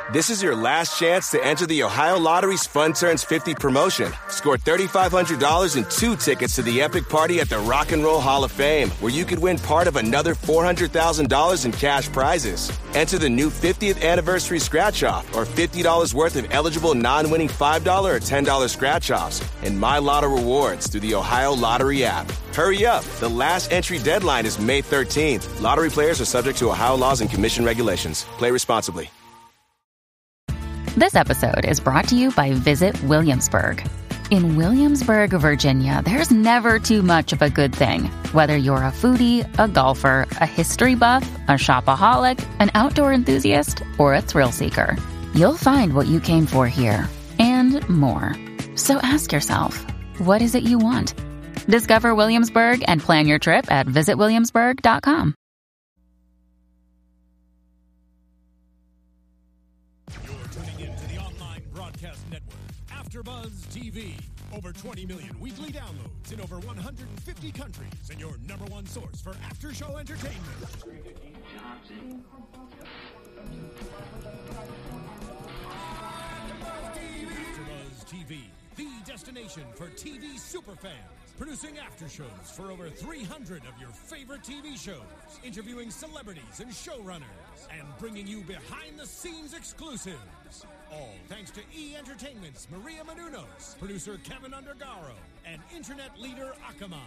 This is your last chance to enter the Ohio Lottery's Fun Turns 50 promotion. Score $3,500 and 2 tickets to the epic party at the Rock and Roll Hall of Fame, where you could win part of another $400,000 in cash prizes. Enter the new 50th anniversary scratch-off or $50 worth of eligible non-winning $5 or $10 scratch-offs and My Lotto rewards through the Ohio Lottery app. Hurry up. The last entry deadline is May 13th. Lottery players are subject to Ohio laws and commission regulations. Play responsibly. This episode is brought to you by Visit Williamsburg. In Williamsburg, Virginia, there's never too much of a good thing. Whether you're a foodie, a golfer, a history buff, a shopaholic, an outdoor enthusiast, or a thrill seeker, you'll find what you came for here and more. So ask yourself, what is it you want? Discover Williamsburg and plan your trip at visitwilliamsburg.com. AfterBuzz TV. Over 20 million weekly downloads in over 150 countries, and your number one source for after-show entertainment. AfterBuzz TV, the destination for TV superfans. Producing aftershows for over 300 of your favorite TV shows, interviewing celebrities and showrunners, and bringing you behind-the-scenes exclusives. All thanks to E! Entertainment's Maria Menounos, producer Kevin Undergaro, and internet leader Akamai.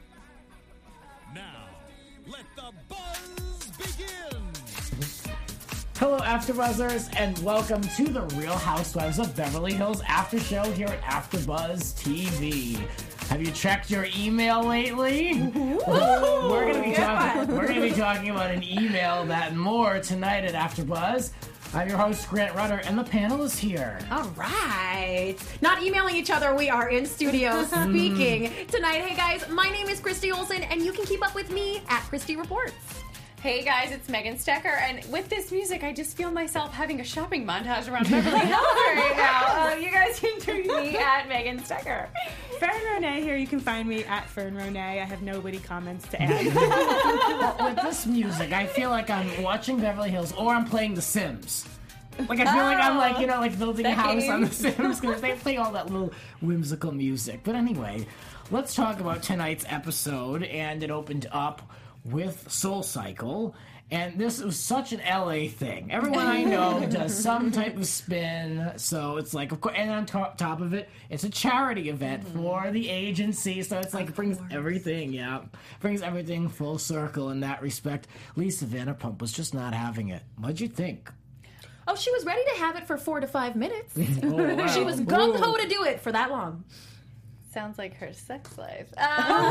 Now, let the buzz begin! Hello, AfterBuzzers, and welcome to the Real Housewives of Beverly Hills After Show here at AfterBuzz TV. Have you checked your email lately? We're going to be talking about an email, that and more tonight at AfterBuzz. I'm your host, Grant Rutter, and the panel is here. All right. Not emailing each other, we are in studio speaking tonight. Hey guys, my name is Christy Olsen, and you can keep up with me at Christy Reports. Hey guys, it's Megan Stecker, and with this music, I just feel myself having a shopping montage around Beverly Hills right now. You guys can tweet me at Megan Stecker. Fern Ronay here. You can find me at Fern Ronay. I have no witty comments to add. With this music, I feel like I'm watching Beverly Hills, or I'm playing The Sims. Like, I feel like I'm like building a house on The Sims, because they play all that little whimsical music. But anyway, let's talk about tonight's episode, and it opened up with SoulCycle, and this was such an LA thing. Everyone I know does some type of spin, so it's like, of course, and on top of it, it's a charity event for the agency, so it's like, it brings everything full circle in that respect. Lisa Vanderpump was just not having it. What'd you think? Oh, she was ready to have it for 4 to 5 minutes. Oh, wow. She was gung-ho to do it for that long. Sounds like her sex life. You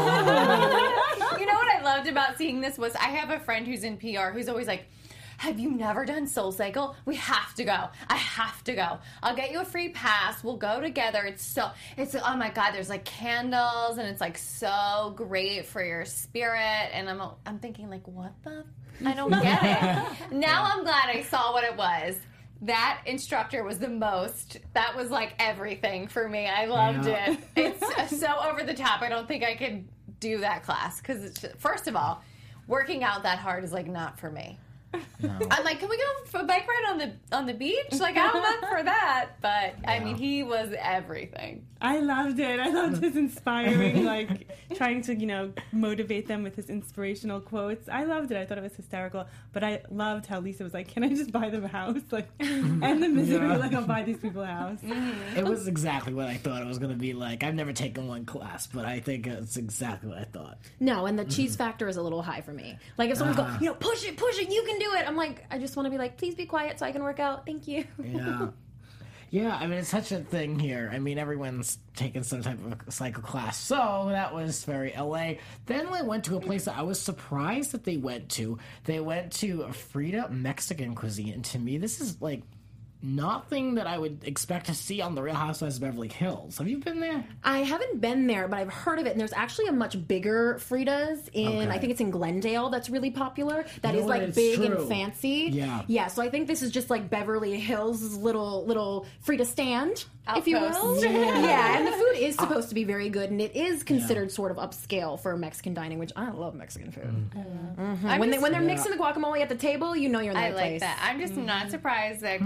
know what I loved about seeing this was I have a friend who's in PR who's always like, have you never done SoulCycle? We have to go. I have to go. I'll get you a free pass. We'll go together. It's oh my God, there's like candles and it's like so great for your spirit. And I'm thinking like, what the? I don't get it. Now I'm glad I saw what it was. That instructor was the most. That was like everything for me. I loved it. It's so over the top. I don't think I could do that class because, first of all, working out that hard is like not for me. No. I'm like, can we go for a bike ride on the beach? Like, I'm up for that. But I mean, he was everything. I loved it. I loved his inspiring, like, trying to, motivate them with his inspirational quotes. I loved it. I thought it was hysterical. But I loved how Lisa was like, can I just buy them a house? Like, end the misery. Yeah. Like, I'll buy these people a house. It was exactly what I thought it was going to be like. I've never taken one class, but I think it's exactly what I thought. No, and the cheese factor is a little high for me. Like, if someone's going, push it, you can do it. I'm like, I just want to be like, please be quiet so I can work out. Thank you. Yeah. Yeah, I mean, it's such a thing here. I mean, everyone's taking some type of cycle class. So that was very LA. Then we went to a place that I was surprised that they went to. They went to Frida Mexican cuisine. And to me, this is like nothing that I would expect to see on The Real Housewives of Beverly Hills. Have you been there? I haven't been there, but I've heard of it. And there's actually a much bigger Frida's I think it's in Glendale, that's really popular. That is like big and fancy. Yeah. Yeah, so I think this is just like Beverly Hills' little Frida stand, if you will. Yeah, and the food is supposed to be very good, and it is considered sort of upscale for Mexican dining, which I love Mexican food. When they're mixing the guacamole at the table, you know you're in the right place. I like that. I'm just not surprised that Grant is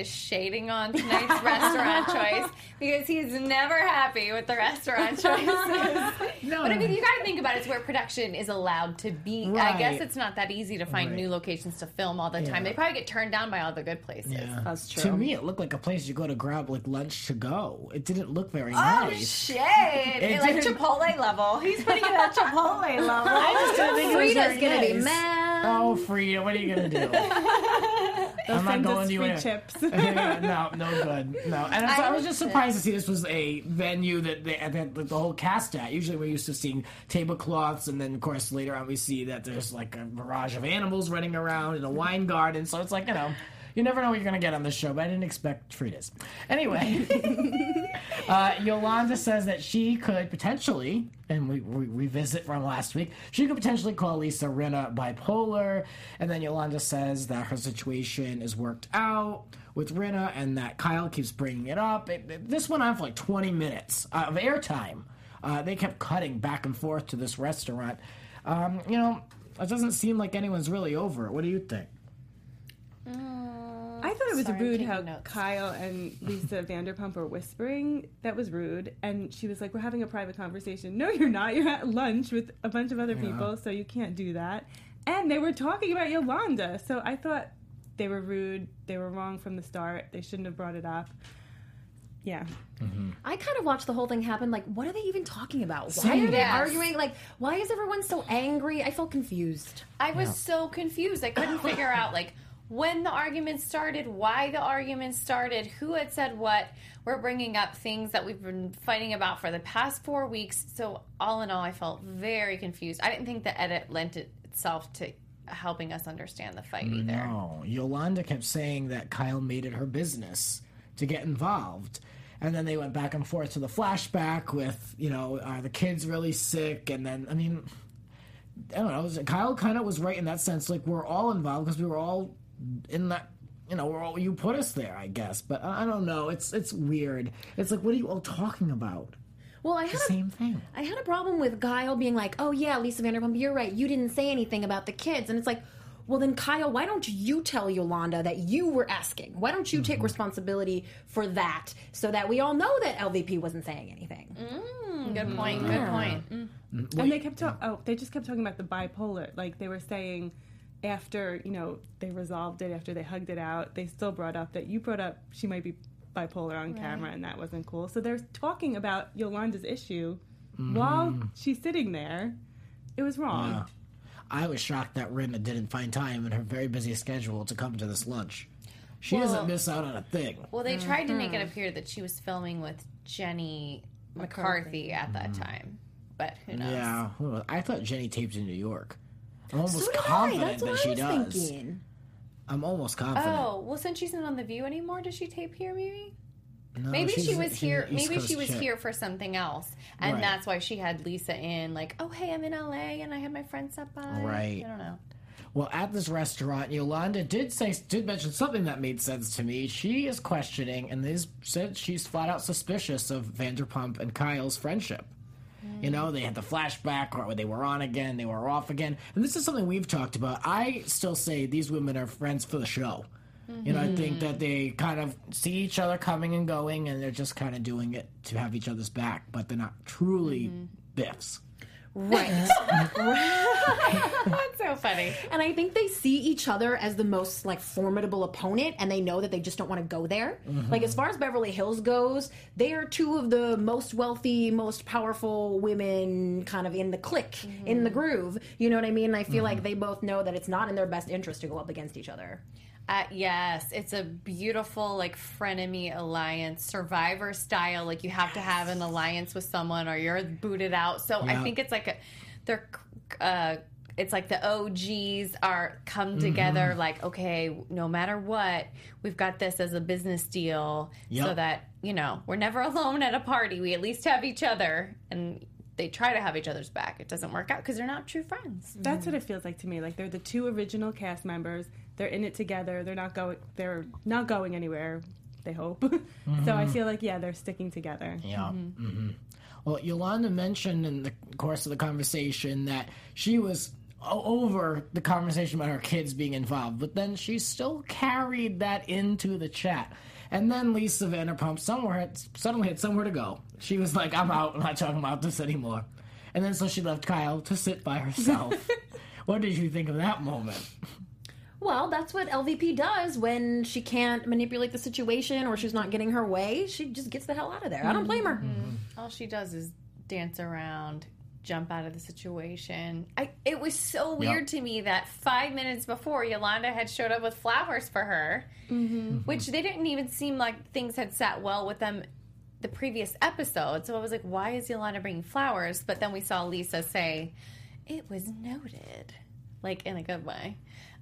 shading on tonight's restaurant choice because he's never happy with the restaurant choices. No. But I mean, you got to think about it. It's where production is allowed to be. Right. I guess it's not that easy to find new locations to film all the time. They probably get turned down by all the good places. Yeah. That's true. To me, it looked like a place you go to grab like lunch to go. It didn't look very Oh, nice. shade! Like didn't- Chipotle level. He's putting it at Chipotle level. I just didn't think it was Frida's very gonna be nice. mad. Oh, Frida, what are you gonna do? I'm not Send us going to free you. chips. No good. No, and I was just surprised to see this was a venue that they had the whole cast at. Usually, we're used to seeing tablecloths, and then of course later on we see that there's like a barrage of animals running around in a wine garden. So it's like you never know what you're going to get on this show, but I didn't expect Frida's. Anyway, Yolanda says that she could potentially, and we revisit from last week, she could potentially call Lisa Rinna bipolar, and then Yolanda says that her situation is worked out with Rinna and that Kyle keeps bringing it up. This went on for like 20 minutes of airtime. They kept cutting back and forth to this restaurant. It doesn't seem like anyone's really over it. What do you think? I thought it was Sorry, I'm rude taking how notes. Kyle and Lisa Vanderpump were whispering. That was rude. And she was like, we're having a private conversation. No, you're not. You're at lunch with a bunch of other people, so you can't do that. And they were talking about Yolanda. So I thought they were rude. They were wrong from the start. They shouldn't have brought it up. Yeah. I kind of watched the whole thing happen. Like, what are they even talking about? Why Same. are they Yes. arguing? Like, why is everyone so angry? I felt confused. I was so confused. I couldn't figure out, like, when the argument started, why the argument started, who had said what. We're bringing up things that we've been fighting about for the past 4 weeks. So, all in all, I felt very confused. I didn't think the edit lent itself to helping us understand the fight either. No, Yolanda kept saying that Kyle made it her business to get involved. And then they went back and forth to the flashback with, are the kids really sick? And then, I don't know, Kyle kind of was right in that sense. Like, we're all involved because we were all in that, you put us there, I guess. But I don't know. It's weird. It's like, what are you all talking about? Well, I The had same thing. I had a problem with Kyle being like, "Oh yeah, Lisa Vanderpump, you're right. You didn't say anything about the kids," and it's like, well, then Kyle, why don't you tell Yolanda that you were asking? Why don't you take responsibility for that so that we all know that LVP wasn't saying anything? Good point. Good point. And they kept they just kept talking about the bipolar. Like they were saying after, they resolved it, after they hugged it out, they still brought up that you brought up she might be bipolar on camera and that wasn't cool. So they're talking about Yolanda's issue while she's sitting there. It was wrong. Yeah. I was shocked that Rinna didn't find time in her very busy schedule to come to this lunch. She doesn't miss out on a thing. Well, they tried to make it appear that she was filming with Jenny McCarthy at that time. But who knows? Yeah, I thought Jenny taped in New York. I'm almost So did I. confident That's what that she I was does. thinking. I'm almost confident. Oh, well, since she's not on The View anymore, does she tape here maybe? No, Maybe she's she an- was she's here. an East Maybe she Coast was chick. here for something else, and Right. that's why she had Lisa in. Like, oh hey, I'm in LA, and I had my friend stop by. Right. I don't know. Well, at this restaurant, Yolanda did mention something that made sense to me. She is questioning, and said she's flat out suspicious of Vanderpump and Kyle's friendship. They had the flashback, or they were on again, they were off again. And this is something we've talked about. I still say these women are friends for the show. I think that they kind of see each other coming and going, and they're just kind of doing it to have each other's back, but they're not truly biffs. Right. That's so funny. And I think they see each other as the most formidable opponent, and they know that they just don't want to go there. Like as far as Beverly Hills goes, they are two of the most wealthy, most powerful women kind of in the clique, in the groove. You know what I mean? I feel like they both know that it's not in their best interest to go up against each other. Yes, it's a beautiful frenemy alliance, Survivor style. Like you have to have an alliance with someone, or you're booted out. So I think it's it's like the OGs are come together. Like, okay, no matter what, we've got this as a business deal, so that we're never alone at a party. We at least have each other, and they try to have each other's back. It doesn't work out because they're not true friends. That's what it feels like to me. Like they're the two original cast members. They're in it together. They're not going anywhere. They hope. So I feel like they're sticking together. Yeah. Well, Yolanda mentioned in the course of the conversation that she was over the conversation about her kids being involved, but then she still carried that into the chat. And then Lisa Vanderpump suddenly had somewhere to go. She was like, I'm out. I'm not talking about this anymore. And then so she left Kyle to sit by herself. What did you think of that moment? Well, that's what LVP does when she can't manipulate the situation or she's not getting her way. She just gets the hell out of there. I don't blame her. All she does is dance around, jump out of the situation. It was so weird to me that 5 minutes before, Yolanda had showed up with flowers for her, which they didn't even seem like things had sat well with them the previous episode. So I was like, why is Yolanda bringing flowers? But then we saw Lisa say, it was noted, like in a good way.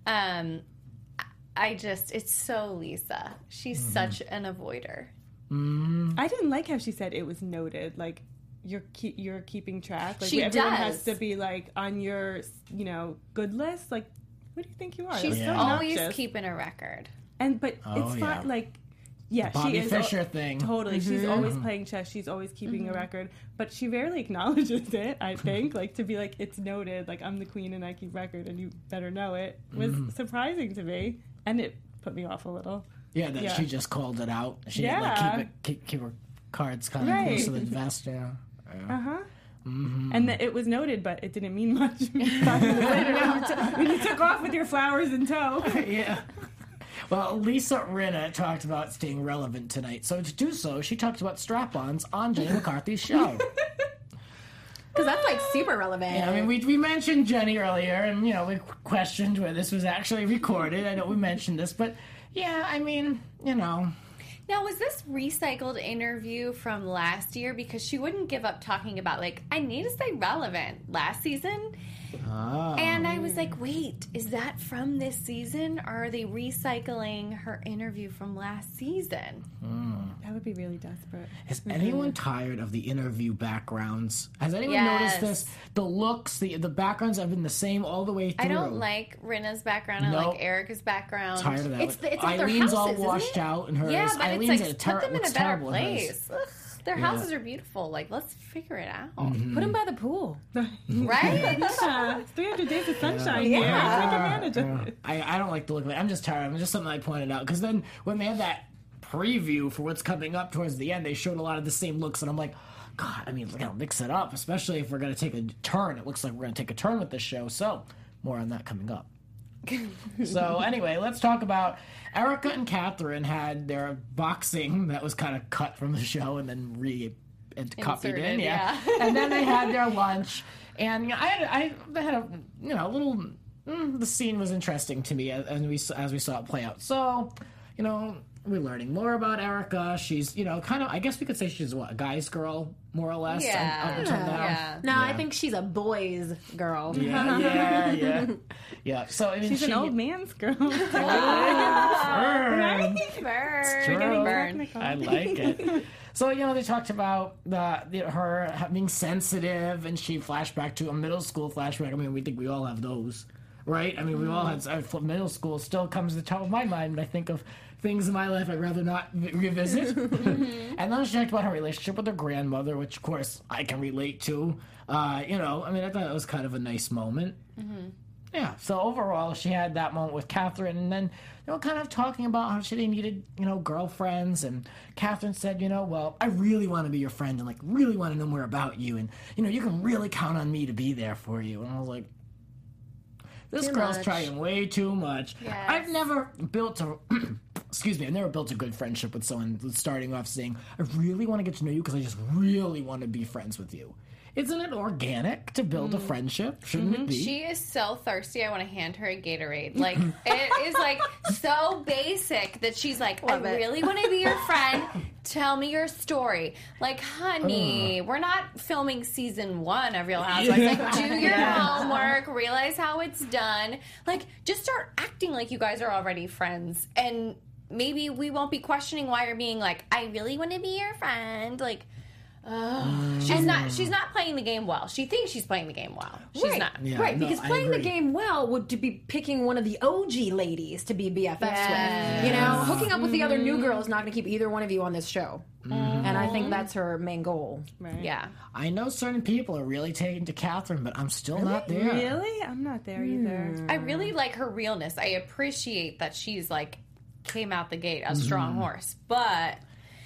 It's so Lisa. She's such an avoider. I didn't like how she said it was noted. Like, you're keeping track. Like, She everyone does. has to be like on your, good list. Like, who do you think you are? She's That's so always obnoxious. keeping a record. But Oh, it's yeah. fine. Like, yeah, Bobby she is Fischer thing. Totally, she's always playing chess. She's always keeping a record, but she rarely acknowledges it. I think, like, to be like, it's noted. Like, I'm the queen and I keep record, and you better know it. Was surprising to me, and it put me off a little. Yeah, that Yeah. she just called it out. She didn't keep her cards kind of Right. close to the vest. Yeah. And it was noted, but it didn't mean much. 5 minutes later, when you took off with your flowers in tow. Yeah. Well, Lisa Rinna talked about staying relevant tonight. So to do so, she talked about strap-ons on Jenny McCarthy's show. Because that's like super relevant. Yeah, I mean, we mentioned Jenny earlier, and, we questioned where this was actually recorded. I know we mentioned this, but, yeah, I mean, Now, was this recycled interview from last year? Because she wouldn't give up talking about, like, I need to stay relevant last season. And I was like, wait, is that from this season? Or are they recycling her interview from last season? That would be really desperate. Is anyone tired of the interview backgrounds? Has anyone Yes. noticed this? The looks, the backgrounds have been the same all the way through. I don't like Rinna's background. I Nope. like Erica's background. Tired of that. It's at their Eileen all houses, isn't washed it? out in hers. Yeah, but Eileen's it's like, put them in a looks better terrible in hers. place. Ugh, their houses are beautiful. Like, let's figure it out. Put him by the pool. Right? Yeah, it's 300 days of sunshine here. Take advantage of it. I don't like the look of it. I'm just tired. It's just something I pointed out. Because then when they had that preview for what's coming up towards the end, they showed a lot of the same looks. And I'm like, God, I mean, we're going to mix it up, especially if we're going to take a turn. It looks like we're going to take a turn with this show. So more on that coming up. So anyway, let's talk about Erica and Catherine had their boxing that was kind of cut from the show and then copied in, Inserted, yeah. and then they had their lunch, and I had a little. The scene was interesting to me as we saw it play out. So, we're learning more about Erica. She's kind of, I guess we could say she's a guy's girl more or less. Yeah. Up until now. Yeah. No, I think she's a boy's girl. Yeah. So I mean, She's an old man's girl. Burn. True. Getting burned. Technical. I like it. So, they talked about her being sensitive, and she flashed back to a middle school flashback. I mean, we think we all have those, right? I mean, we all had middle school still comes to the top of my mind when I think of things in my life I'd rather not revisit. And then she talked about her relationship with her grandmother, which, of course, I can relate to. I thought it was kind of a nice moment. Yeah, so overall, she had that moment with Catherine, and then kind of talking about how she needed, girlfriends, and Catherine said, well, I really want to be your friend, and, really want to know more about you, and, you can really count on me to be there for you. And I was like, this girl's trying way too much. Yes. I've never built a... I've never built a good friendship with someone starting off saying, I really want to get to know you because I just really want to be friends with you. Isn't it organic to build a friendship? Shouldn't it be? She is so thirsty. I want to hand her a Gatorade. Like, it is so basic that she's like, I really want to be your friend. Tell me your story. Like, honey, we're not filming season 1 of Real Housewives. Like, do your homework, realize how it's done. Like, just start acting like you guys are already friends. And maybe we won't be questioning why you're being like, I really want to be your friend. Like, She's not playing the game well. She thinks she's playing the game well. She's not. Yeah, right, because playing the game well would to be picking one of the OG ladies to be BFFs with. You know, hooking up with the other new girl is not going to keep either one of you on this show. And I think that's her main goal. Right. Yeah. I know certain people are really taken to Catherine, but I'm still not there. Really? I'm not there either. I really like her realness. I appreciate that she's like came out the gate a strong horse, but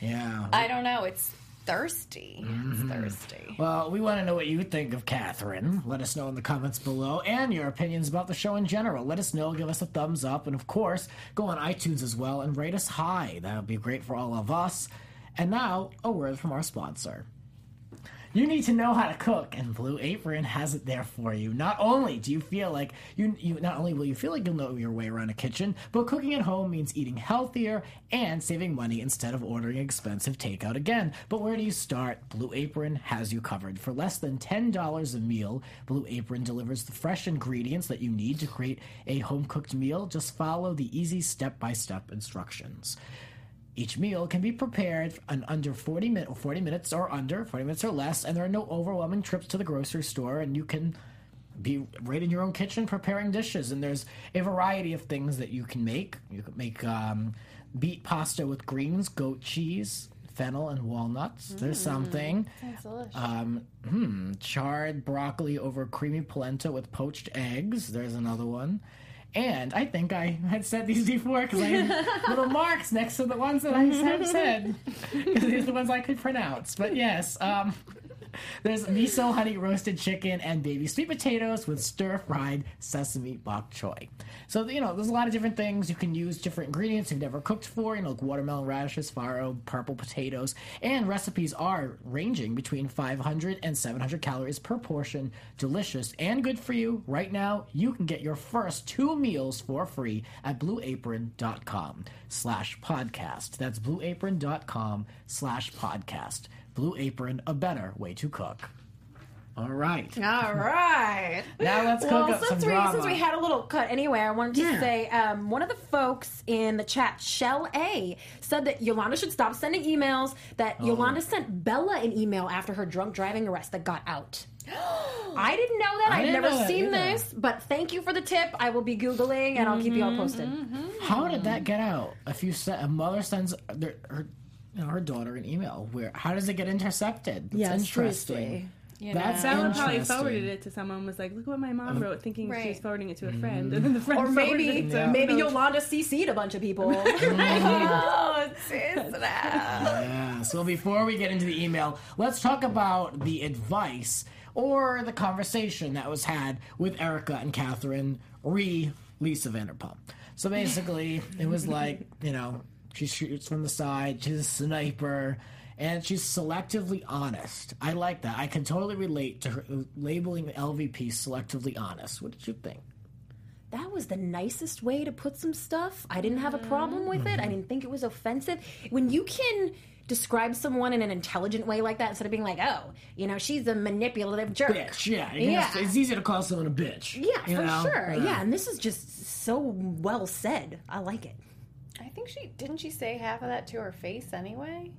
I don't know. It's thirsty. It's thirsty. Well, we want to know what you think of Catherine. Let us know in the comments below, and your opinions about the show in general. Let us know, give us a thumbs up, and of course, go on iTunes as well and rate us high. That would be great for all of us. And now, a word from our sponsor. You need to know how to cook, and Blue Apron has it there for you. Not only do you feel like not only will you feel like you'll know your way around a kitchen, but cooking at home means eating healthier and saving money instead of ordering expensive takeout again. But where do you start? Blue Apron has you covered. For less than $10 a meal, Blue Apron delivers the fresh ingredients that you need to create a home-cooked meal. Just follow the easy step-by-step instructions. Each meal can be prepared in under 40 minutes or less, and there are no overwhelming trips to the grocery store, and you can be right in your own kitchen preparing dishes. And there's a variety of things that you can make. You can make beet pasta with greens, goat cheese, fennel, and walnuts. There's something. Sounds delicious. Charred broccoli over creamy polenta with poached eggs. There's another one. And I think I had said these before because I had little marks next to the ones that I have said. Because these are the ones I could pronounce. But yes, there's miso honey roasted chicken and baby sweet potatoes with stir-fried sesame bok choy. So, there's a lot of different things. You can use different ingredients you've never cooked for, like watermelon radishes, farro, purple potatoes. And recipes are ranging between 500 and 700 calories per portion. Delicious and good for you. Right now, you can get your first 2 meals for free at blueapron.com/podcast. That's blueapron.com/podcast. Blue Apron, a better way to cook. All right. All right. Now let's cook up some drama. Since we had a little cut anyway, I wanted to say one of the folks in the chat, Shell A, said that Yolanda should stop sending emails, that Yolanda sent Bella an email after her drunk driving arrest that got out. I didn't know that. I've never seen this, but thank you for the tip. I will be Googling, and I'll keep you all posted. How did that get out? A mother sends her daughter an email. How does it get intercepted? That's interesting. That's Someone probably forwarded it to someone, was like, look what my mom wrote, thinking she was forwarding it to a friend. And then the friend maybe Yolanda CC'd a bunch of people. So before we get into the email, let's talk about the advice or the conversation that was had with Erica and Catherine Lisa Vanderpump. So basically, it was like, she shoots from the side, she's a sniper, and she's selectively honest. I like that. I can totally relate to her labeling LVP selectively honest. What did you think? That was the nicest way to put some stuff. I didn't have a problem with it. I didn't think it was offensive. When you can describe someone in an intelligent way like that instead of being like, she's a manipulative jerk. Bitch, it's easy to call someone a bitch. Yeah, for sure. Yeah, and this is just so well said. I like it. I think didn't she say half of that to her face anyway?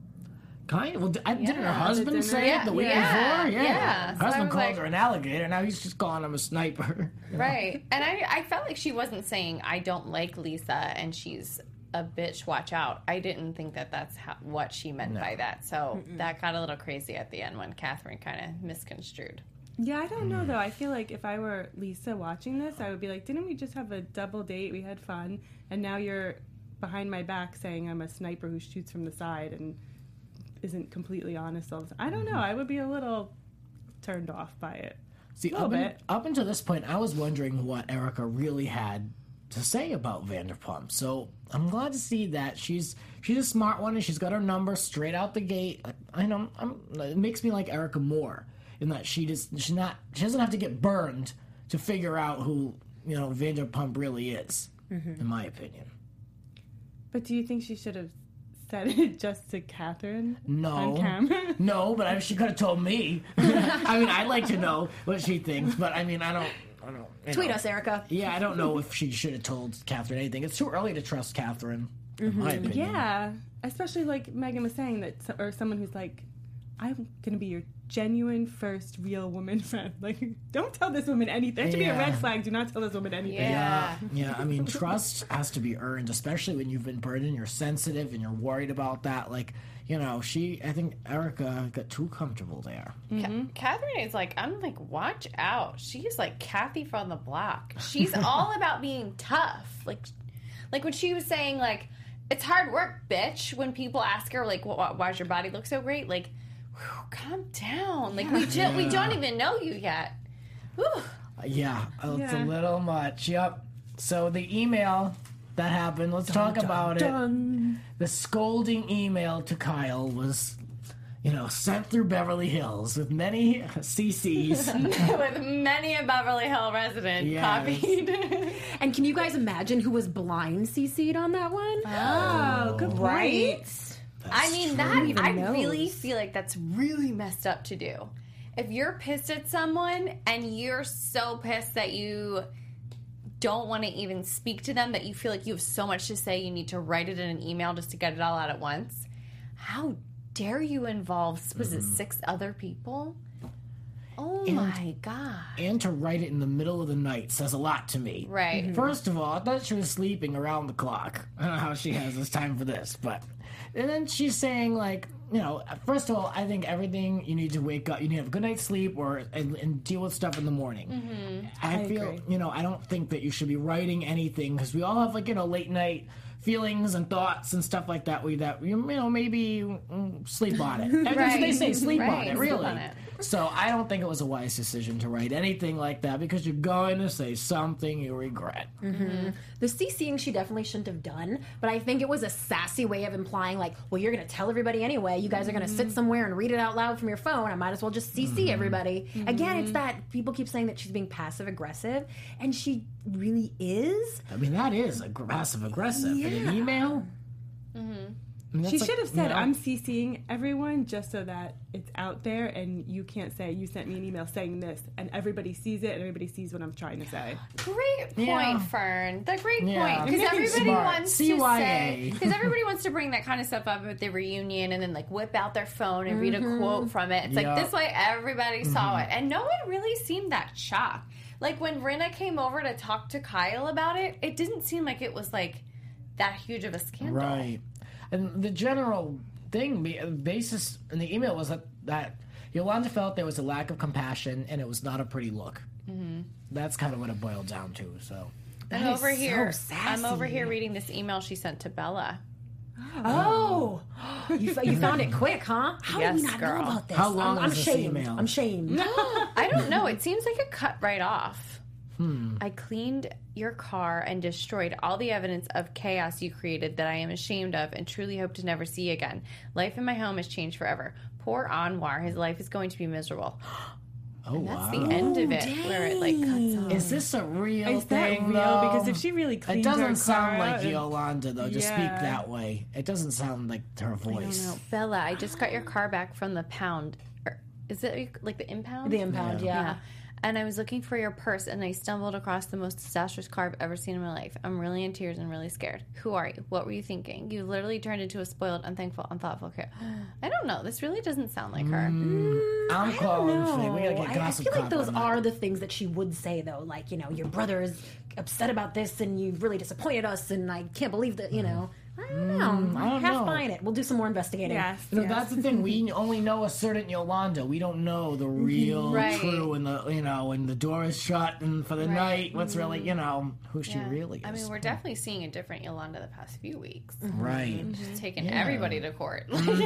Kind of. Well, didn't her husband say it the week before? Yeah. Her husband called her an alligator. Now he's just calling him a sniper. Right. And I felt like she wasn't saying, I don't like Lisa and she's a bitch, watch out. I didn't think that's what she meant by that. So that got a little crazy at the end when Catherine kind of misconstrued. Yeah, I don't know, though. I feel like if I were Lisa watching this, I would be like, didn't we just have a double date? We had fun. And now you're behind my back saying I'm a sniper who shoots from the side and isn't completely honest all the time. I don't know. I would be a little turned off by it. See, up until this point, I was wondering what Erica really had to say about Vanderpump. So I'm glad to see that she's a smart one and she's got her number straight out the gate. It makes me like Erica more in that she doesn't have to get burned to figure out who Vanderpump really is, in my opinion. But do you think she should have said it just to Catherine? No. On camera? No, but she could have told me. I'd like to know what she thinks, but I don't. Tweet us, Erica. Yeah, I don't know if she should have told Catherine anything. It's too early to trust Catherine, in my opinion. Yeah, especially like Megan was saying, or someone who's like, I'm going to be your genuine first real woman friend. Like, don't tell this woman anything. That should be a red flag. Do not tell this woman anything. Yeah. Yeah, I mean, trust has to be earned, especially when you've been burdened, you're sensitive, and you're worried about that. Like, you know, I think Erica got too comfortable there. Catherine is like, I'm like, watch out. She's like Kathy from the block. She's all about being tough. Like when she was saying, like, it's hard work, bitch. When people ask her, like, why does your body look so great? Like, whew, calm down. Like, we don't even know you yet. Whew. Yeah, it's a little much. Yep. So the email that happened, let's talk about it. The scolding email to Kyle was, you know, sent through Beverly Hills with many CCs. With many a Beverly Hill resident copied. And can you guys imagine who was blind CC'd on that one? Oh, good point. Right? I mean, I knows? really feel like that's really messed up to do. If you're pissed at someone and you're so pissed that you don't want to even speak to them, that you feel like you have so much to say, you need to write it in an email just to get it all out at once. How dare you involve, was it 6 other people? Oh my God. And to write it in the middle of the night says a lot to me. Right. First of all, I thought she was sleeping around the clock. I don't know how she has this time for this, but... And then she's saying, like, you know, first of all, I think everything you need to wake up, you need to have a good night's sleep and deal with stuff in the morning. I feel, agree. you know, I don't think that you should be writing anything because we all have, like, you know, late night feelings and thoughts and stuff like that. You know, maybe sleep on it. That's what they say, sleep on it, really. Sleep on it. So I don't think it was a wise decision to write anything like that because you're going to say something you regret. The CCing she definitely shouldn't have done, but I think it was a sassy way of implying, like, well, you're going to tell everybody anyway. You guys are going to sit somewhere and read it out loud from your phone. I might as well just CC everybody. Again, it's that people keep saying that she's being passive aggressive, and she really is. I mean, that is passive aggressive in an email. I mean, She that's should have said, you know, I'm CCing everyone just so that it's out there and you can't say, you sent me an email saying this, and everybody sees it and everybody sees what I'm trying to say. Great point, Yeah. Fern. The great Yeah. point. Because everybody Smart. wants to CYA. say, because everybody wants to bring that kind of stuff up at the reunion and then like whip out their phone and read a quote from it. It's Yeah. like this way everybody saw it. And no one really seemed that shocked. Like when Rinna came over to talk to Kyle about it, it didn't seem like it was like that huge of a scandal. Right. And the general basis in the email was that Yolanda felt there was a lack of compassion and it was not a pretty look. That's kind of what it boiled down to. So I'm is over here. so I'm over sassy. here reading this email she sent to Bella. Oh, you found it quick, huh? How did we Yes, not girl. know about this? How long I'm is this shamed. email? I'm shamed. I don't know. It seems like it cut right off. I cleaned your car and destroyed all the evidence of chaos you created that I am ashamed of and truly hope to never see again. Life in my home has changed forever. Poor Anwar. His life is going to be miserable. oh That's wow. the end of it, where it like cuts off. Is this a real Is that thing real? though? Because if she really it cleaned her doesn't sound car like out and- Yolanda though to speak Yeah. that way. It doesn't sound like her voice. No, Bella, I just got your car back from the pound. Or, is it like the impound? The impound, yeah. And I was looking for your purse, and I stumbled across the most disastrous car I've ever seen in my life. I'm really in tears and really scared. Who are you? What were you thinking? You literally turned into a spoiled, unthankful, unthoughtful kid. I don't know. This really doesn't sound like her. I'm calling Faye. We gotta get I gossip. feel like Cop those on that. are the things that she would say, though. Like, you know, your brother is upset about this, and you've really disappointed us, and I can't believe that, you know. I don't know. I don't Half know. buying it. We'll do some more investigating. Yes. You know, yes. that's the thing. We only know a certain Yolanda. We don't know the real, Right. true, and the when the door is shut and for the night. What's really, who she really is. I mean, we're definitely seeing a different Yolanda the past few weeks. right. She's taken everybody to court.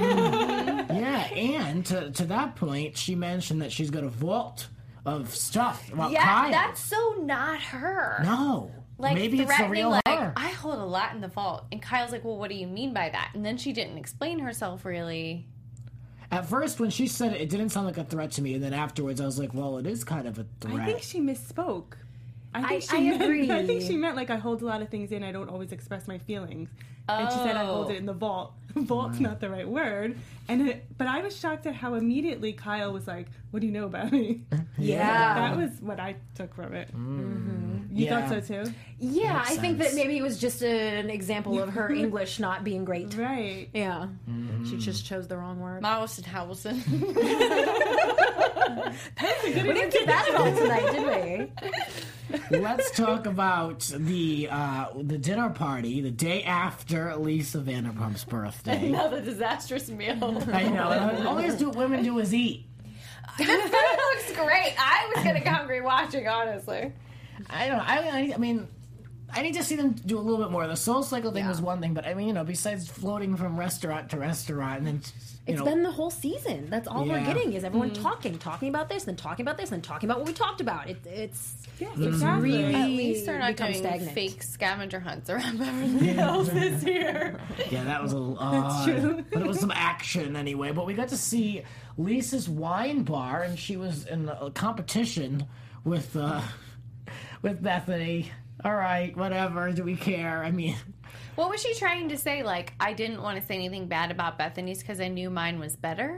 Yeah, and to that point, she mentioned that she's got a vault of stuff about Yeah, Kyle. that's so not her. no. Like Maybe it's the threatening, real like, her. I hold a lot in the vault. And Kyle's like, well, what do you mean by that? And then she didn't explain herself really. At first, when she said it, it didn't sound like a threat to me, and then afterwards, I was like, well, it is kind of a threat. I think she misspoke. I agree. I think she meant like I hold a lot of things in. I don't always express my feelings. And she said I hold it in the vault. Vault's not the right word. But I was shocked at how immediately Kyle was like, "What do you know about me?" Yeah. That was what I took from it. You thought so too? Yeah, I think that maybe it was just an example of her English not being great. Right. Yeah. She just chose the wrong word. Howelson. We didn't get that at all tonight, did we? Let's talk about the dinner party the day after Lisa Vanderpump's birthday. Another disastrous meal. I know. All these women do is eat. This food looks great. I was getting hungry watching, honestly. I don't know. I mean, I need to see them do a little bit more. The Soul Cycle thing was one thing, but I mean, besides floating from restaurant to restaurant, and then It's been the whole season. That's all we're getting is everyone talking about this, then talking about this, then talking about what we talked about. It's really At least they're not become doing stagnant. fake scavenger hunts around Beverly Hills this year. Yeah, that was a little odd. True. But it was some action anyway. But we got to see Lisa's wine bar, and she was in a competition with Bethany. All right, whatever. Do we care? I mean, What was she trying to say? Like, I didn't want to say anything bad about Bethany's because I knew mine was better?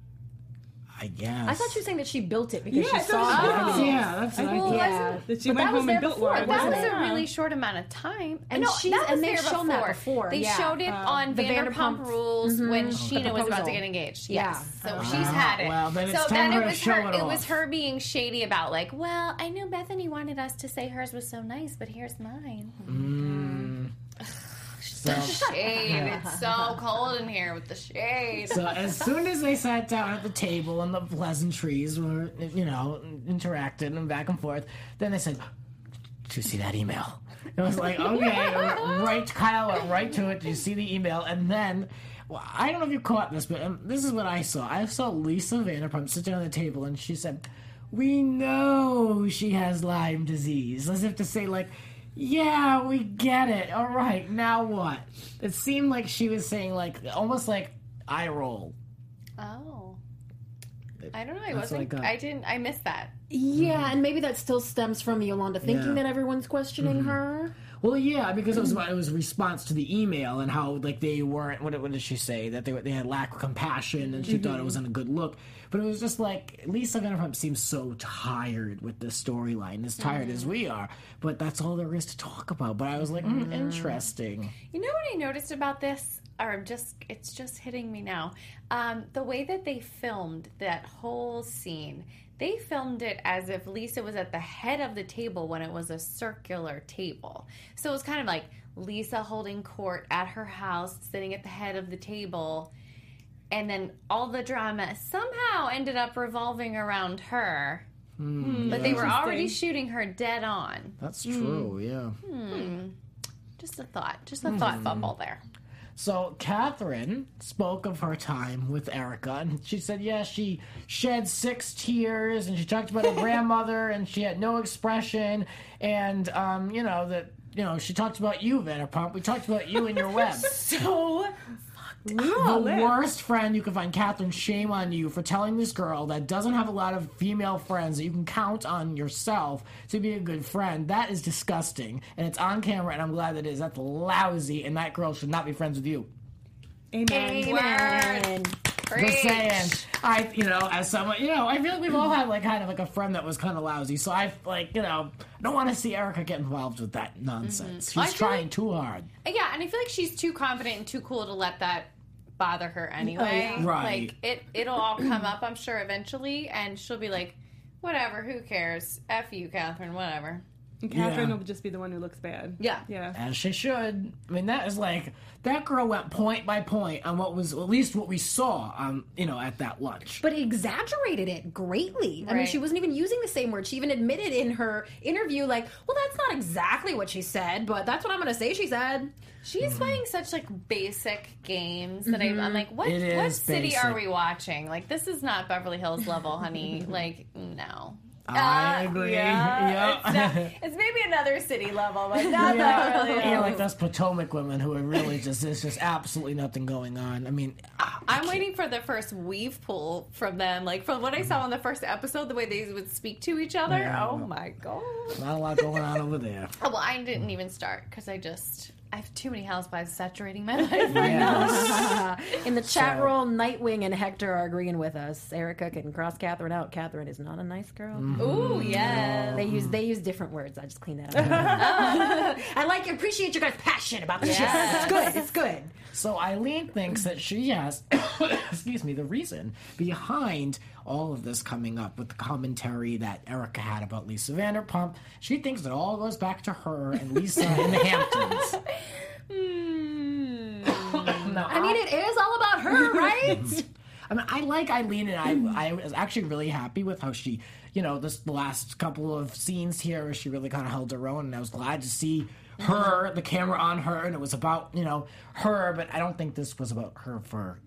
I guess. I thought she was saying that she built it because she Yeah, saw that's it. Yeah, that's what I Well, thought. Yeah. That she But went that was home there and built before, one. That wasn't was it? a really short amount of time. And no, she's- that was and they've there shown that before, They yeah. showed it on the Vanderpump Vanderpump Rules when Sheena was about to proposal. get engaged. Yeah. Yes. So she's had it. Well, then it's so time then for her it to was show her. it It was off. her being shady about like, well, I knew Bethany wanted us to say hers was so nice, but here's mine. The shade. It's so cold in here with the shade. So as soon as they sat down at the table and the pleasantries were, interacted and back and forth, then they said, "Did you see that email?" It was like, okay, Kyle went right to it. Did you see the email? And then, well, I don't know if you caught this, but this is what I saw. I saw Lisa Vanderpump sit down at the table and she said, "We know she has Lyme disease," as if to say, like, yeah, we get it. All right, now what? It seemed like she was saying, like, almost like eye roll. Oh. I don't know. I That's what I wasn't. got. I missed that. Yeah, and maybe that still stems from Yolanda thinking Yeah. that everyone's questioning her. Well, yeah, because it was a response to the email and how like they weren't. What did she say? That they had lack of compassion and she thought it wasn't a good look. But it was just like Lisa Vanderpump seems so tired with this storyline, as tired as we are. But that's all there is to talk about. But I was like, interesting. You know what I noticed about this? It's just hitting me now. The way that they filmed that whole scene, they filmed it as if Lisa was at the head of the table when it was a circular table. So it was kind of like Lisa holding court at her house, sitting at the head of the table, and then all the drama somehow ended up revolving around her. But they were already shooting her dead on. That's true. Yeah. Just a thought bubble there. So Catherine spoke of her time with Erica, and she said, yeah, she shed 6 tears, and she talked about her grandmother, and she had no expression, and she talked about you, Vanderpump. We talked about you and your web. So The worst friend you can find. Catherine, shame on you for telling this girl that doesn't have a lot of female friends that you can count on yourself to be a good friend. That is disgusting. And it's on camera, and I'm glad that it is. That's lousy, and that girl should not be friends with you. Amen. Just saying. As someone, I feel like we've all had, like, kind of like a friend that was kind of lousy. So I, don't want to see Erica get involved with that nonsense. She's trying too hard. Yeah, and I feel like she's too confident and too cool to let that bother her anyway. Oh, yeah. Right. Like, it'll all come up, I'm sure, eventually, and she'll be like, whatever, who cares? F you, Catherine, whatever. And Catherine Yeah. will just be the one who looks bad. Yeah. Yeah. As she should. I mean, that is like, that girl went point by point on what was, at least what we saw, at that lunch. But exaggerated it greatly. I mean, Right. she wasn't even using the same word. She even admitted in her interview, like, well, that's not exactly what she said, but that's what I'm going to say she said. She's playing such, like, basic games that I'm like, what It what is city basic. are we watching? Like, this is not Beverly Hills level, honey. Like, no. I agree. Yeah. It's maybe another city level, but not that really. Yeah, like those Potomac women who are really just, there's just absolutely nothing going on. I mean, I'm waiting for the first weave pull from them. Like, from what I saw in the first episode, the way they would speak to each other. Yeah. Oh, my God. not a lot going on over there. Oh, well, I didn't even start because I have too many housewives saturating my life right now. In the chat roll, Nightwing and Hector are agreeing with us. Erica can cross Catherine out. Catherine is not a nice girl. Ooh, yeah. They use different words. I just cleaned that up. I appreciate your guys' passion about the shit. It's good. It's good. So Eileen thinks that she has, excuse me, the reason behind all of this coming up with the commentary that Erica had about Lisa Vanderpump. She thinks it all goes back to her and Lisa in the Hamptons. I mean, it is all about her, right? I mean, I like Eileen, and I was actually really happy with how she, the last couple of scenes here, where she really kind of held her own, and I was glad to see her, the camera on her, and it was about, her, but I don't think this was about her for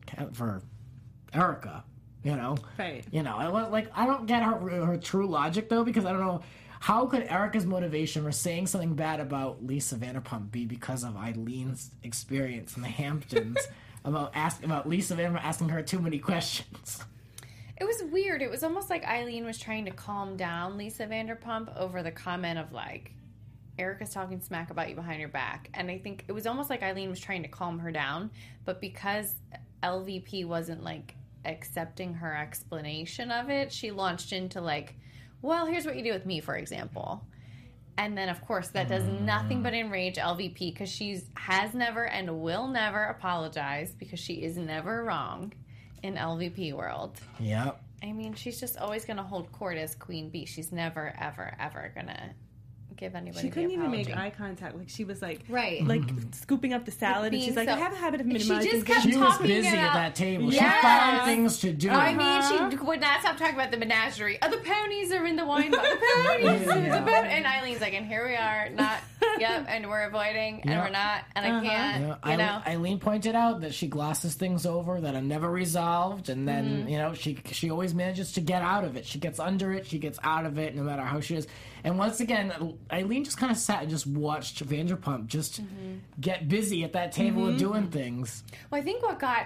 Erica, Right. I don't get her true logic, though, because I don't know, how could Erica's motivation for saying something bad about Lisa Vanderpump be because of Eileen's experience in the Hamptons? about Lisa Vanderpump asking her too many questions. It was weird. It was almost like Eileen was trying to calm down Lisa Vanderpump over the comment of, like, Erica's talking smack about you behind your back. And I think it was almost like Eileen was trying to calm her down. But because LVP wasn't, like, accepting her explanation of it, she launched into, like, well, here's what you do with me, for example. And then, of course, that does nothing but enrage LVP because she has never and will never apologize because she is never wrong in LVP world. Yep. I mean, she's just always going to hold court as Queen Bee. She's never, ever, ever going to give anybody She couldn't the even apology. make eye contact. Like, she was like, right, like scooping up the salad, and she's like, I have a habit of minimizing. She just kept She was talking busy about, at that table. Yes. She found things to do. I mean, she would not stop talking about the menagerie. Oh, the ponies are in the wine bar. The ponies. And Eileen's like, and here we are, and we're avoiding, and we're not, and I can't, Eileen pointed out that she glosses things over that are never resolved, and then, she always manages to get out of it. She gets under it, she gets out of it, no matter how she is. And once again, Eileen just kind of sat and just watched Vanderpump just get busy at that table and doing things. Well, I think what got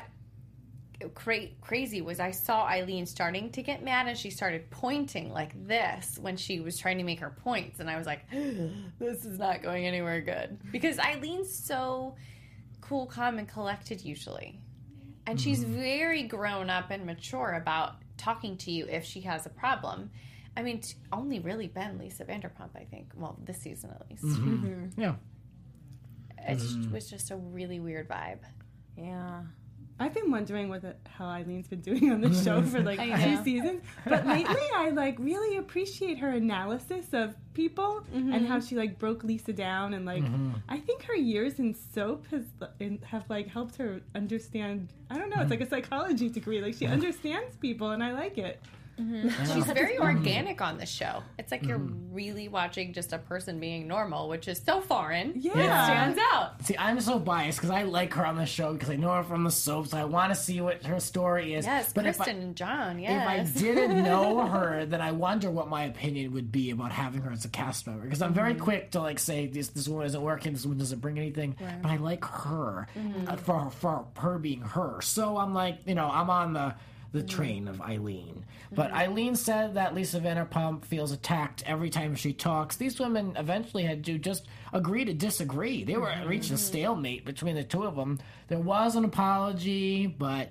crazy was I saw Eileen starting to get mad, and she started pointing like this when she was trying to make her points, and I was like, this is not going anywhere good. Because Eileen's so cool, calm, and collected usually. And she's very grown up and mature about talking to you if she has a problem. I mean, it's only really been Lisa Vanderpump, I think. Well, this season at least. Yeah. It was just a really weird vibe. Yeah. I've been wondering how Eileen's been doing on the show for like 2 seasons, but lately I like really appreciate her analysis of people and how she like broke Lisa down, and like I think her years in soap have like helped her understand. I don't know, it's like a psychology degree. Like she understands people, and I like it. She's very organic on the show. It's like you're really watching just a person being normal, which is so foreign. Yeah. It stands out. See, I'm so biased because I like her on the show because I know her from the soaps. I want to see what her story is. Yes, but Kristen and John, If I didn't know her, then I wonder what my opinion would be about having her as a cast member. Because I'm very quick to like say this one isn't working, this one doesn't bring anything. Right. But I like her for her being her. So I'm like, I'm on the train of Eileen. But Eileen said that Lisa Vanderpump feels attacked every time she talks. These women eventually had to just agree to disagree. They were reached a stalemate between the two of them. There was an apology, but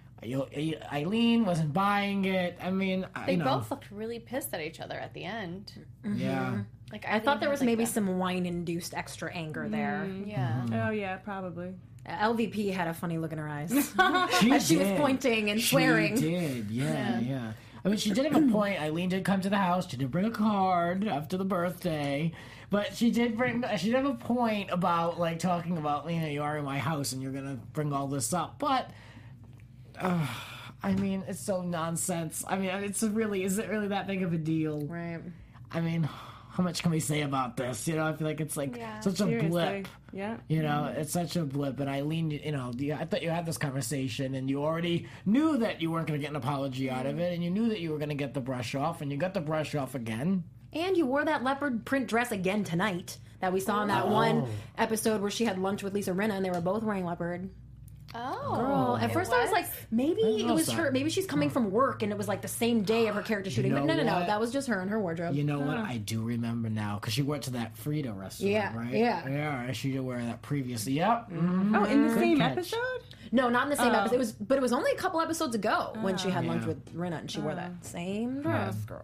Eileen wasn't buying it. I mean, they both looked really pissed at each other at the end. Yeah. Like I thought there was maybe some wine-induced extra anger there. Yeah. Oh yeah, probably. LVP had a funny look in her eyes. She as she was pointing and swearing. She did, yeah. I mean, she did have a point. Eileen did come to the house. She did bring a card after the birthday. But she did have a point about, like, talking about, you are in my house and you're going to bring all this up. But, I mean, it's so nonsense. I mean, is it really that big of a deal? Right. I mean, how much can we say about this? I feel like it's like such a Seriously. blip. Yeah. It's such a blip. And Eileen, I thought you had this conversation and you already knew that you weren't going to get an apology out of it, and you knew that you were going to get the brush off, and you got the brush off again. And you wore that leopard print dress again tonight that we saw in that one episode where she had lunch with Lisa Rinna, and they were both wearing leopard. Oh, Girl, at first I was like, maybe it was that. her. Maybe she's coming from work and it was like the same day of her character shooting. But no, what? that was just her and her wardrobe. You know what? I do remember now because she went to that Frida restaurant, Yeah, right? yeah. She did wear that previously. Yep. Oh, in the same catch. episode? No, not in the same episode. But it was only a couple episodes ago when she had lunch Yeah. with Rinna and she wore that same dress, girl.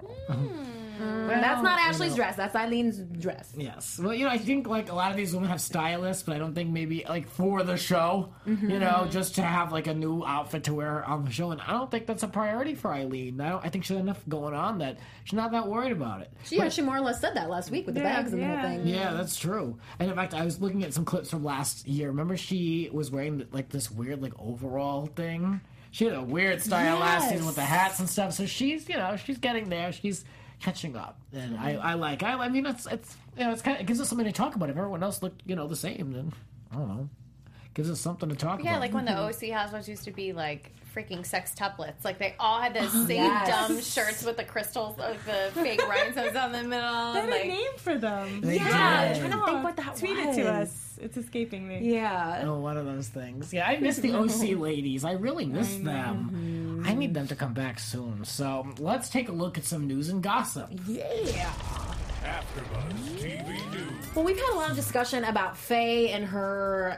Well, That's not Ashley's dress. That's Eileen's dress. Yes. Well, I think like a lot of these women have stylists, but I don't think maybe like for the show, just to have like a new outfit to wear on the show. And I don't think that's a priority for Eileen. I think she has enough going on that she's not that worried about it. She more or less said that last week with the bags and the whole thing. Yeah, that's true. And in fact, I was looking at some clips from last year. Remember she was wearing like this weird like overall thing? She had a weird style last season with the hats and stuff. So she's, she's getting there. She's catching up. And I mean, it's kind of, it gives us something to talk about. If everyone else looked, the same, then I don't know. Gives us something to talk about. Yeah, like when the OC Housewives used to be like freaking sextuplets. Like they all had the same dumb shirts with the crystals, like the fake rhinestones on the middle. They had like, a name for them. They I'm did. trying to think what that Tweet was. it to us. It's escaping me. Yeah. Oh, one of those things. Yeah, I miss the OC ladies. I really miss them. I need them to come back soon. So let's take a look at some news and gossip. Yeah. AfterBuzz TV News. Well, we've had a lot of discussion about Faye and her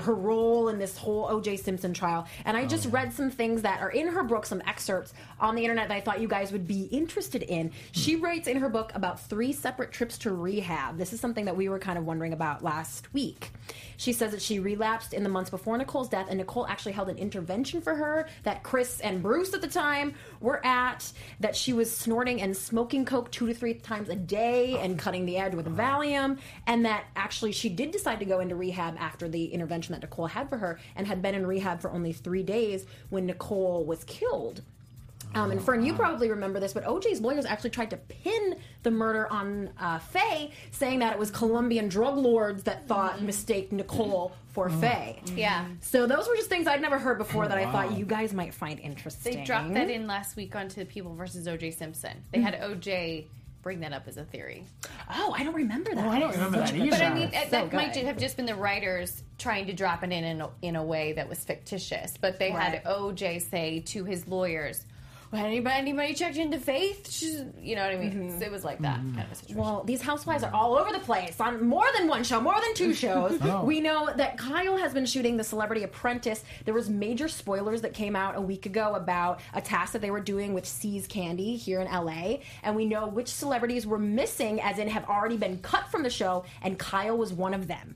role in this whole O.J. Simpson trial, and I just read some things that are in her book, some excerpts on the internet that I thought you guys would be interested in. She writes in her book about 3 separate trips to rehab. This is something that we were kind of wondering about last week. She says that she relapsed in the months before Nicole's death, and Nicole actually held an intervention for her that Chris and Bruce at the time were at, that she was snorting and smoking coke 2 to 3 times a day and cutting the edge with Valium, and that actually she did decide to go into rehab after the intervention that Nicole had for her, and had been in rehab for only 3 days when Nicole was killed. And Fern, you probably remember this, but OJ's lawyers actually tried to pin the murder on Faye, saying that it was Colombian drug lords that thought mistaked Nicole for Faye. yeah. So those were just things I'd never heard before that I thought you guys might find interesting. They dropped that in last week onto People versus O.J. Simpson. They had O.J. bring that up as a theory. Oh, I don't remember that. Oh, I don't remember that either. But I mean, So that might good. have just been the writers trying to drop it in a way that was fictitious. But they had O.J. say to his lawyers, well, anybody checked into Faith? She's, you know what I mean? It was like that kind of a situation. Well, these housewives are all over the place on more than one show, more than 2 shows. We know that Kyle has been shooting The Celebrity Apprentice. There was major spoilers that came out a week ago about a task that they were doing with See's Candy here in LA, and we know which celebrities were missing, as in have already been cut from the show, and Kyle was one of them.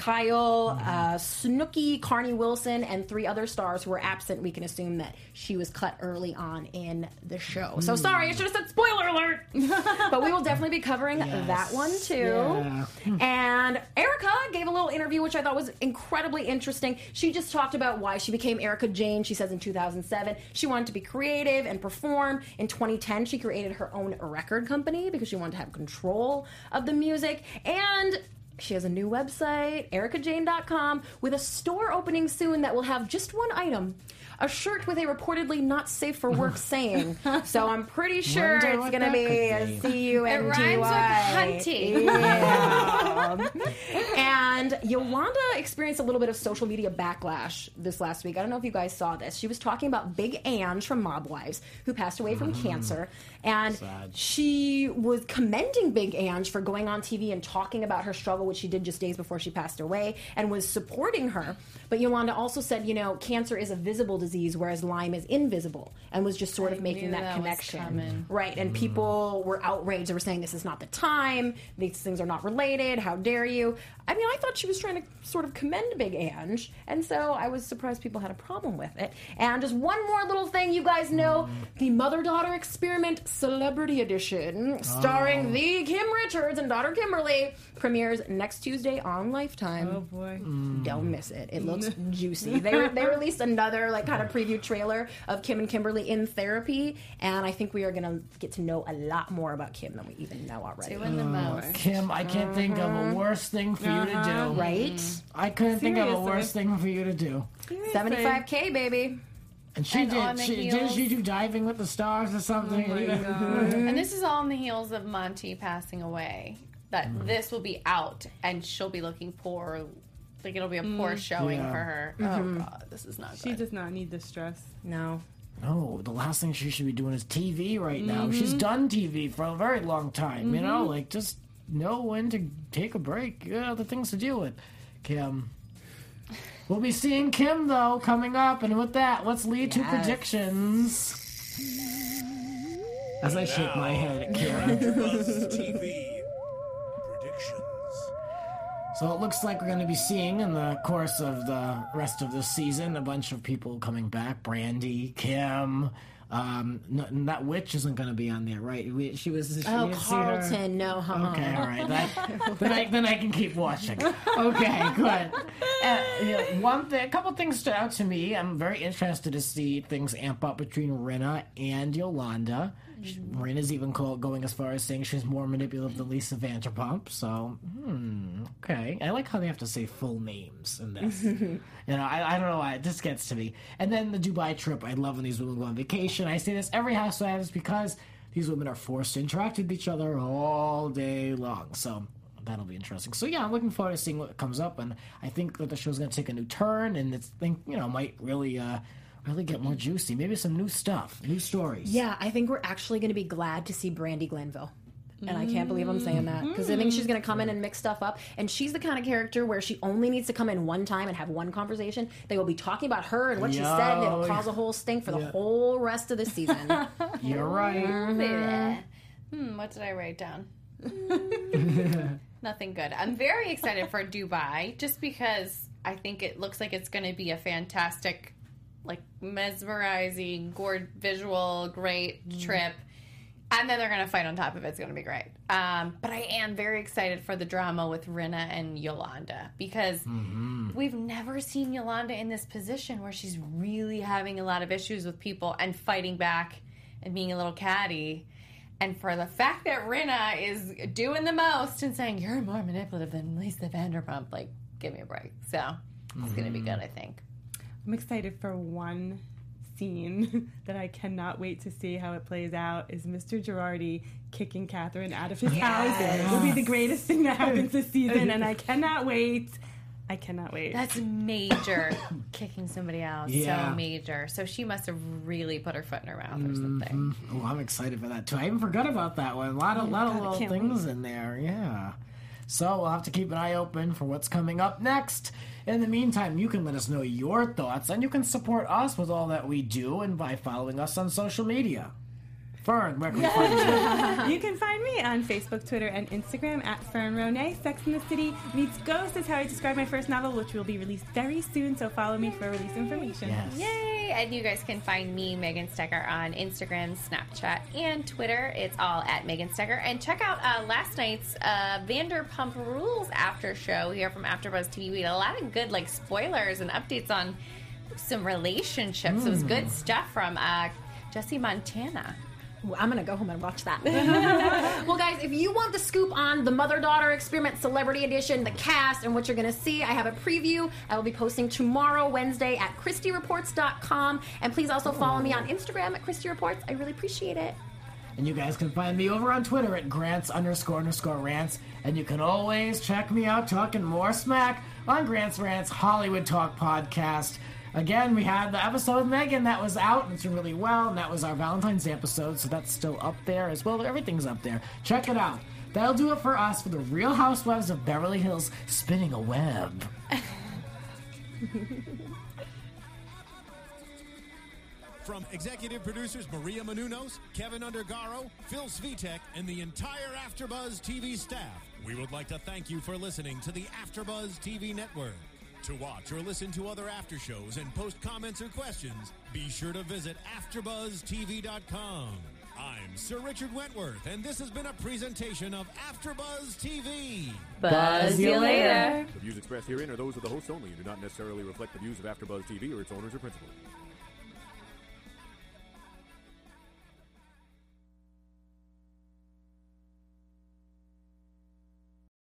Kyle, Snooki, Carney Wilson, and 3 other stars who were absent. We can assume that she was cut early on in the show. So sorry, I should have said spoiler alert. But we will definitely be covering that one too. Yeah. And Erica gave a little interview, which I thought was incredibly interesting. She just talked about why she became Erica Jane. She says in 2007 she wanted to be creative and perform. In 2010 she created her own record company because she wanted to have control of the music. And she has a new website, ericajane.com, with a store opening soon that will have just one item. A shirt with a reportedly not safe for work saying. So I'm pretty sure Wonder it's what going to that be could a be. C-U-N-G-Y. It rhymes with hunting. Yeah. And Yolanda experienced a little bit of social media backlash this last week. I don't know if you guys saw this. She was talking about Big Ange from Mob Wives, who passed away from cancer. And Sad. she was commending Big Ange for going on TV and talking about her struggle, which she did just days before she passed away, and was supporting her. But Yolanda also said, cancer is a visible disease, whereas Lyme is invisible, and was just sort of making knew that that was connection. coming. Right, and people were outraged. They were saying, this is not the time. These things are not related. How dare you? I mean, I thought she was trying to sort of commend Big Ange, and so I was surprised people had a problem with it. And just one more little thing, you guys know, the Mother-Daughter Experiment Celebrity Edition, starring the Kim Richards and daughter Kimberly, premieres next Tuesday on Lifetime. Oh boy. Don't miss it. It looks juicy. They released another like kind of preview trailer of Kim and Kimberly in therapy, and I think we are going to get to know a lot more about Kim than we even know already. Doing the most. Kim, I can't think of a worse thing for you to do. Right? I couldn't think of a Seriously. worse thing for you to do. 75K, baby. And she And on did. the Didn't heels. she do Diving with the Stars or something? Oh my God. And this is all on the heels of Monty passing away. That this will be out, and she'll be looking poor. Like, it'll be a poor showing Yeah. for her. Oh, God, this is not good. She does not need the stress. No. No, the last thing she should be doing is TV right now. She's done TV for a very long time, you know? Like, just know when to take a break. You got other things to deal with. Kim. We'll be seeing Kim, though, coming up. And with that, let's lead to predictions. As I shake my head at Kim. AfterBuzz TV predictions. So it looks like we're going to be seeing in the course of the rest of this season a bunch of people coming back. Brandy, Kim. That witch isn't going to be on there, right? She was. She Oh, didn't see her? Carlton, no. Okay, all right. Then I can keep watching. Okay, good. A couple things stood out to me. I'm very interested to see things amp up between Rinna and Yolanda. Rinna's even going as far as saying she's more manipulative than Lisa Vanderpump. So, okay. I like how they have to say full names in this. I don't know why. It just gets to me. And then the Dubai trip. I love when these women go on vacation. I say this every Housewives because these women are forced to interact with each other all day long. So that'll be interesting. So yeah, I'm looking forward to seeing what comes up, and I think that the show's going to take a new turn, and might really get more juicy. Maybe some new stuff, new stories. Yeah, I think we're actually going to be glad to see Brandy Glanville. And I can't believe I'm saying that, because I think she's going to come in and mix stuff up. And she's the kind of character where she only needs to come in one time and have one conversation. They will be talking about her and what she said, and it'll cause a whole stink for the whole rest of the season. You're right. What did I write down? Nothing good. I'm very excited for Dubai, just because I think it looks like it's going to be a fantastic, like, mesmerizing, visual, great trip. And then they're going to fight on top of it. It's going to be great. But I am very excited for the drama with Rinna and Yolanda, because we've never seen Yolanda in this position where she's really having a lot of issues with people and fighting back and being a little catty. And for the fact that Rinna is doing the most and saying, you're more manipulative than Lisa Vanderpump, like, give me a break. So it's going to be good, I think. I'm excited for one scene that I cannot wait to see how it plays out is Mr. Girardi kicking Catherine out of his house. It will be the greatest thing that happens this season, and I cannot wait. I cannot wait. That's major, kicking somebody out. Yeah. So major. So she must have really put her foot in her mouth or something. Oh, I'm excited for that too. I even forgot about that one. A lot of little can't things in there. Yeah. So we'll have to keep an eye open for what's coming up next. In the meantime, you can let us know your thoughts, and you can support us with all that we do, and by following us on social media. Fern, where can we find you? You can find me on Facebook, Twitter, and Instagram at Fern Ronay. Sex in the City Meets Ghost is how I describe my first novel, which will be released very soon, so follow me for release information. Yes. Yay! And you guys can find me, Megan Stecker, on Instagram, Snapchat, and Twitter. It's all at Megan Stecker. And check out last night's Vanderpump Rules after show here from AfterBuzz TV. We had a lot of good spoilers and updates on some relationships. It was good stuff from Jesse Montana. I'm going to go home and watch that. Well, guys, if you want the scoop on the Mother-Daughter Experiment Celebrity Edition, the cast, and what you're going to see, I have a preview I will be posting tomorrow, Wednesday, at ChristyReports.com. And please also follow me on Instagram at ChristyReports. I really appreciate it. And you guys can find me over on Twitter at Grants__Rants. And you can always check me out talking more smack on Grant's Rants Hollywood Talk podcast. Again, we had the episode with Megan that was out, and it's doing really well, and that was our Valentine's Day episode, so that's still up there as well. Everything's up there. Check it out. That'll do it for us for the Real Housewives of Beverly Hills Spinning a Web. From executive producers Maria Menounos, Kevin Undergaro, Phil Svitek, and the entire AfterBuzz TV staff, we would like to thank you for listening to the AfterBuzz TV network. To watch or listen to other after shows and post comments or questions, be sure to visit AfterBuzzTV.com. I'm Sir Richard Wentworth, and this has been a presentation of AfterBuzz TV. Buzz you later. The views expressed herein are those of the hosts only and do not necessarily reflect the views of AfterBuzz TV or its owners or principals.